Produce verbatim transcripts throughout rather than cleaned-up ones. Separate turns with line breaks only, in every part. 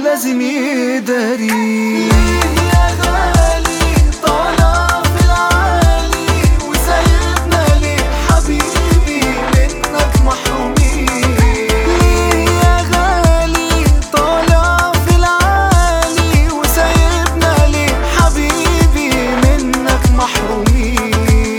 لازم يداري. يا غالي طالع في العالي وسايبنا ليه حبيبي منك محرومين. يا غالي طالع في العالي وسايبنا ليه حبيبي منك محرومين.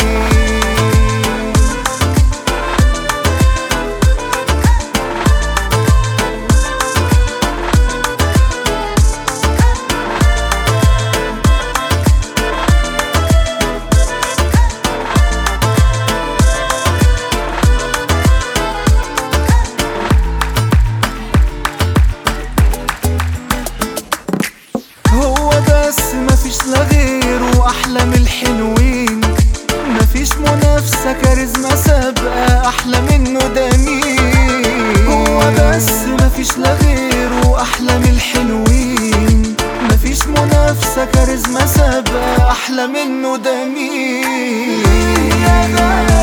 مفيش لا غيره أحلى من الحلوين، مفيش منافسة كاريزما سابقة أحلى منه ده مين. هو بس مفيش لا غيره أحلى من الحلوين، مفيش منافسة كاريزما سابقة أحلى منه ده مين.